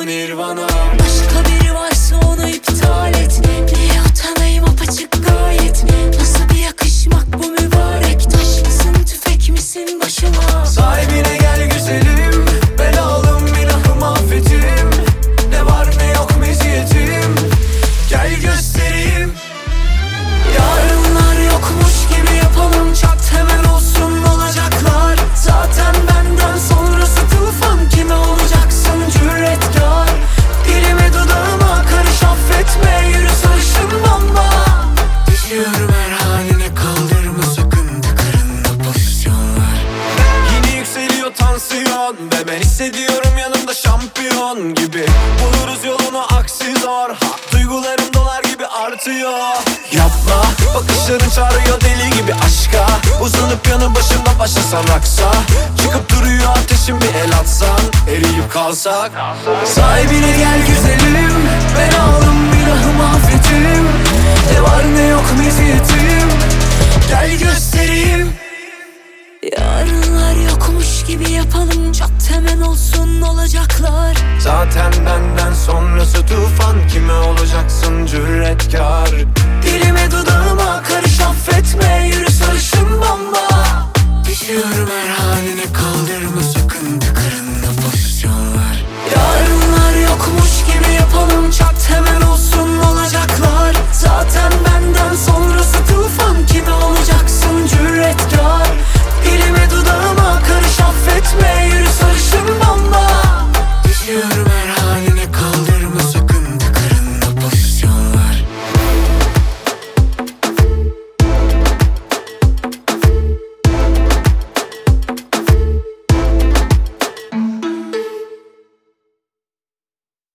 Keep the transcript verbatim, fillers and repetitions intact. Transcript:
nirvana. Başka biri varsa onu iptal et. Niye utanayım, apaçık gayet. Nasıl bir yakışmak bu mübarek. Taş mısın, tüfek misin başıma? Sahibine gel güzelim, belalım ilahım affetim. Ne var ne yok meziyetim, gel göstereyim. Yarınlar yokmuş gibi yapalım, çat hemen olsun olacaklar. Zaten benden sonrası tufan, kime olacaksın cüretkar? Dilime dudağıma karış, affetme, yürü sarışın bomba. Düşüyorum her haline, kaldırma sakın, tıkırında pozisyonlar. Yine yükseliyor tansiyon ve ben hissediyorum yanımda şampiyon gibi. Buluruz yolunu aksi zor, ha, duygularım dolar gibi artıyor. Yapma, bakışların çağırıyor deli gibi aşka. Uzanıp yanı başımda başlasan raksa. Çıkıp duruyor ateşim, bir el atsan, eriyip kalsak. Sahibine gel güzelim, ben aldım günahım affetim. Ne var ne yok meziyetim, gel göstereyim. Yarınlar yokmuş gibi yapalım, çat hemen olsun olacaklar. Zaten benden sonrası tufan, kime olacaksın